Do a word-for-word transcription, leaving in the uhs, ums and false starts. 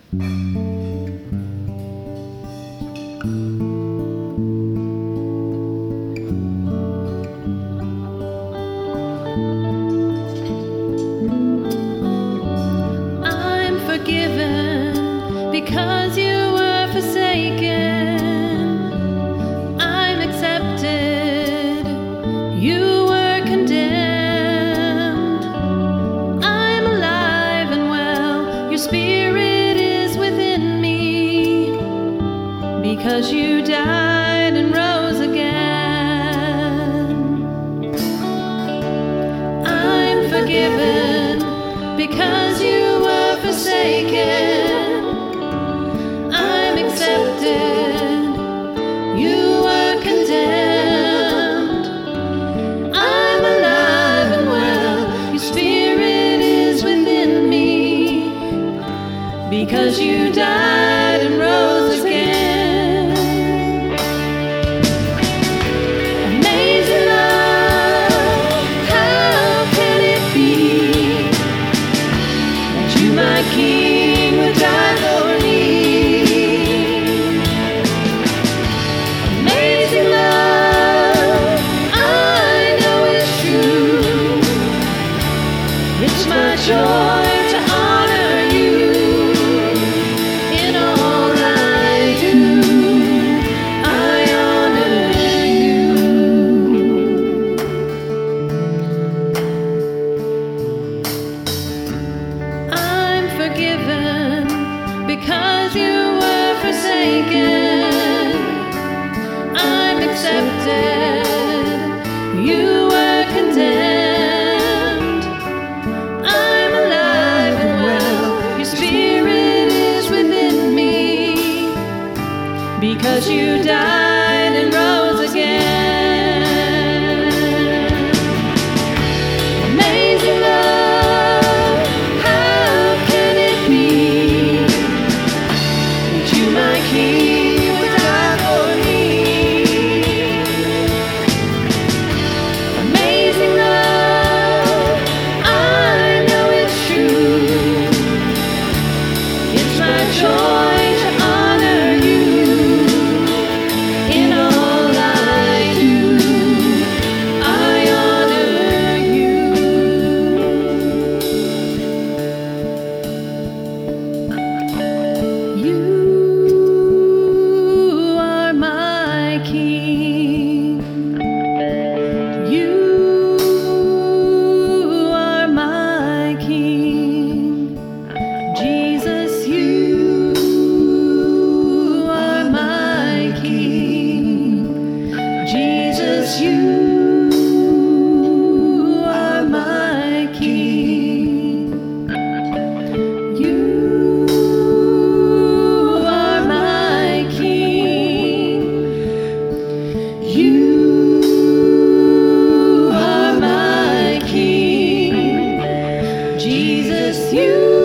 I'm forgiven because you were forsaken. I'm accepted. You were condemned. I'm alive and well. Your spirit is within me because you died and rose again. I'm forgiven because you were forsaken. I'm accepted. You were condemned. I'm alive and well. Your spirit is within me because you died and rose again. Amazing love, how can it be that you, my King, would die for me? Amazing love, I know it's true. It's my joy to honor you in all I do. I honor you. I'm forgiven because you were forsaken. I'm accepted. You were condemned. I'm alive and well. Your spirit is within me because you died and rose again. Amazing love, how can it be that you, my King, would die for me? Amazing love, I know it's true. It's my joy to honor you in all I do. I honor you. You are my King. You are my King. Jesus, you are my King. Jesus, you are my King. You are my King. You are my King. Jesus, you